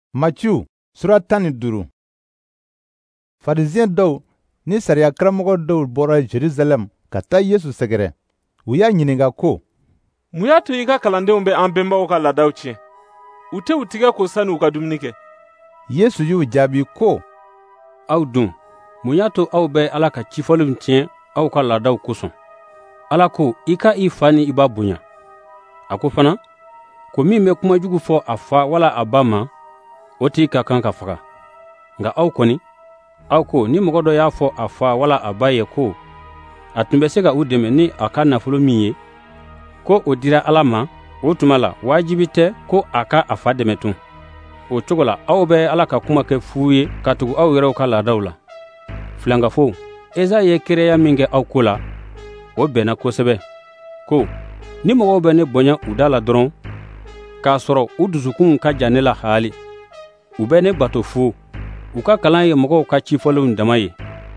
Matiu sura 15. Farisien dɔw ni sariya karamɔgɔ dɔw bɔra Jerusalem ka taa Yesu sɛgɛrɛ. U y'a ɲininka ko, mun y'a to i ka kalandenw bɛ an bɛnbaw ka laadaw tiɲɛ? U tɛ u tigɛ ko sani u ka dumuni kɛ. Yesu y'u jaabi ko, aw dun, mun y'a to aw bɛ Ala ka cifɔlenw tiɲɛ aw ka laadaw kosɔn? Ala ko, i ka i fa ni i ba bonya. A ko fana, ko min bɛ kuma jugu fɔ a fa wala a ba ma, o tigi ka kan ka faga. Nka aw kɔni, aw ko ni mɔgɔ dɔ y'a fɔ a fa wala a ba ye ko a tun bɛ se ka u dɛmɛ ni a ka nafolo min ye, ko o dira Ala ma, o tuma la wajibi tɛ ko a ka a fa dɛmɛ tun. O cogo la aw bɛ Ala ka kuma kɛ fu ye ka tugu aw yɛrɛw ka laadaw la. Filangafo, Ezayi ye kereya min kɛ aw ko la, o bɛnna kosɛbɛ, ko ni mɔgɔw bɛ ne bonya u da la dɔrɔn, k'a sɔrɔ u dusukun ka jan ne la haali, u bɛ ne bato fu, u ka kalan ye mɔgɔw ka cifɔlenw dama ye.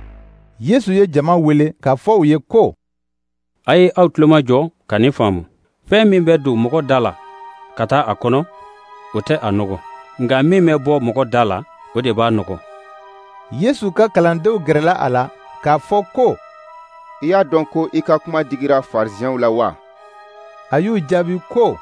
Yesu ye jama wele k'a fɔ u ye ko, a ye aw tulomajɔ ka ne faamu. Fɛn min bɛ don mɔgɔ da la ka taa a kɔnɔ, o tɛ a nɔgɔ, nka min bɛ bɔ mɔgɔ da la, o de b'a nɔgɔ. Yesu ka kalandenw gɛrɛla a la k'a fɔ ko, i y'a dɔn ko i ka kuma digira Farisiyɛnw la wa? A y'u jaabi ko,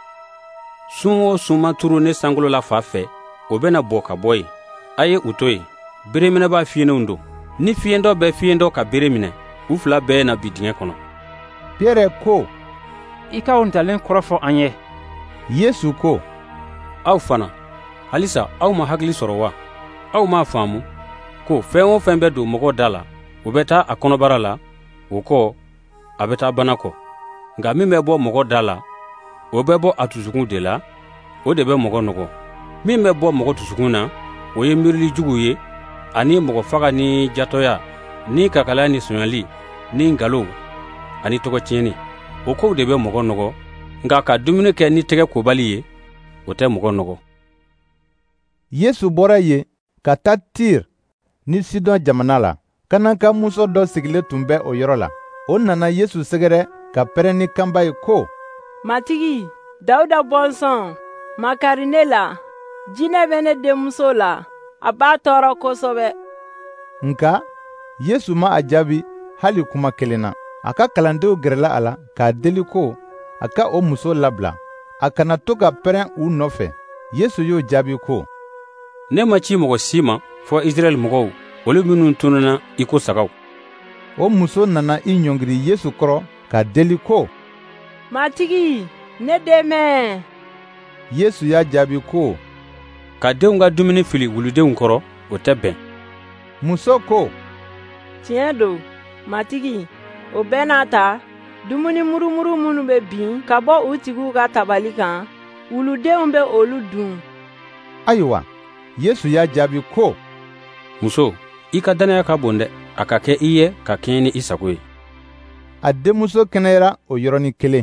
sun o sun ma turu ne sankolo la fa fɛ, o bɛna bɔ ka bɔ yen. A ye u to yen. Bereminɛba fiyenenw don. Ni fiyendɔ bɛ fiyendɔ ka bere minɛ, u fila bɛɛ na bi dingɛ kɔnɔ. Piyɛrɛ ko, i ka o ntalen kɔrɔfɔ an ye. Yesu ko, aw fana, halisa aw ma hakili sɔrɔ wa? Aw m'a faamu ko fɛn o fɛn bɛ don mɔgɔ da la, o bɛ taa a kɔnɔbara la, o kɔ a bɛ taa bana kɔ. Nka min bɛ bɔ mɔgɔ da la, o bɛ bɔ a dusukun de la, o de bɛ mɔgɔ nɔgɔ. Min bɛ bɔ mɔgɔ dusukun na, o ye miirili jugu ye, ani mɔgɔ faga ni jatɔya, ni kakalaya ni sonyali, ni nkalon, ani tɔgɔ tiɲɛni. O kow de bɛ mɔgɔ nɔgɔ, nka ka dumuni kɛ ni tɛgɛ kobali ye, o tɛ mɔgɔ nɔgɔ. Yesu bɔra yen ka taa Tir ni Sidɔn jamana la. Kananka muso dɔ sigilen tun bɛ o yɔrɔ la. O nana Yesu sɛgɛrɛ ka pɛrɛn ni kanba ye ko, Matigi, Dawuda bɔnsɔn, makari ne la, jinɛ bɛ ne denmuso la, a b'a tɔɔrɔ kosɛbɛ. Nka Yesu ma a jaabi hali kuma kelen na. A ka kalandenw gɛrɛla a la k'a deli ko a ka o muso labila, a kana to ka pɛrɛn u nɔfɛ. Yesu y'o jaabi ko, ne ma ci mɔgɔ si ma fɔ Israɛl mɔgɔw, olu minnu tununa i ko sagaw. O muso nana i ɲɔngiri Yesu kɔrɔ k'a deli ko, Matigi, ne dɛmɛ. Yesu y'a jaabi ko, ka denw ka dumuni fili wuludenw kɔrɔ, o tɛ bɛn. Muso ko, Tiɲɛ don, Matigi, o bɛɛ n'a ta, dumuni murumuru minnu bɛ bin ka bɔ u tigiw ka tabali kan, wuludenw bɛ olu dun. Ayiwa, Yesu y'a jaabi ko, muso, i ka dannaya ka bon dɛ, a ka kɛ i ye ka kɛɲɛ ni i sago ye. A denmuso kɛnɛyara o yɔrɔnin kelen.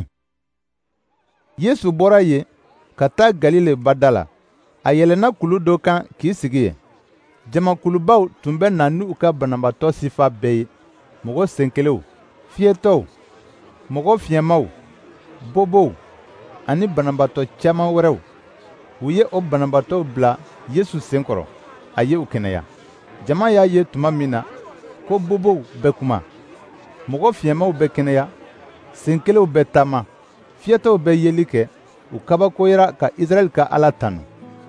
Yesu bɔra yen ka taa Galile bada la. A yɛlɛnna kulu dɔ kan k'i sigi yen. Jamakulubaw tun bɛ na n'u ka banabaatɔ sifa bɛɛ ye, mɔgɔ senkelenw, fiyɛtɔw, mɔgɔ fiɲɛmaw, bobow, ani banabaatɔ caman wɛrɛw. U ye o banabaatɔw bila Yesu senkɔrɔ, a ye u kɛnɛya. Jama y'a ye tuma min na ko bobow bɛ kuma, mɔgɔ fiɲɛmaw bɛ kɛnɛya, senkelenw bɛ taama, fiyɛtɔw bɛ yeli kɛ, u kabakoyara ka Israɛl ka Ala tanu.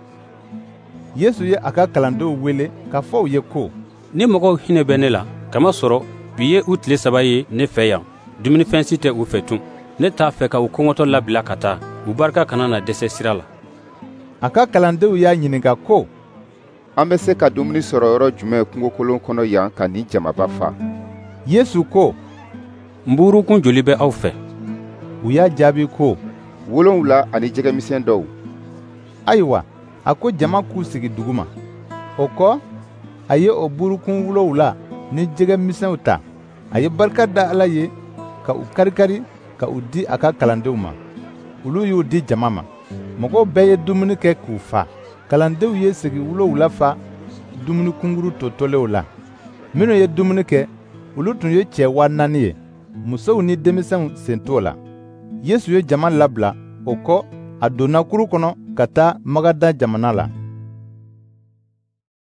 Yesu ye a ka kalandenw wele k'a fɔ u ye ko, ni mɔgɔw hinɛ bɛ ne la, kamasɔrɔ bi ye u tile 3 ye ne fɛ yan, dumunifɛn si tɛ u fɛ tun. Ne t'a fɛ ka u kɔngɔtɔ labila ka taa, u barika kana na dɛsɛ sira la. A ka kalandenw y'a ɲininka ko, an bɛ se ka dumuni sɔrɔ yɔrɔ jumɛn kungokolon kɔnɔ yan ka nin jamaba fa? Yesu ko, nburukun joli bɛ aw fɛ? U y'a jaabi ko, 7 ani jɛgɛmisɛn dɔw. Ayiwa, a ko jama k'u sigi duguma. O kɔ, a ye o burukun 7 ni jɛgɛmisɛnw ta. A ye barika da Ala ye ka u kari-kari ka u di a ka kalandenw ma. Olu y'u di jama ma. Mɔgɔw bɛɛ ye dumuni kɛ k'u fa. Kalandenw ye segi 7 fa dumuni kunguru tɔtɔlenw la. Minnu ye dumuni kɛ, olu tun ye cɛ 4,000 ye. Musow ni denmisɛnw sen t'o la. Yesu ye jama labila, o kɔ a donna kuru kɔnɔ ka taa Magadan jamana la.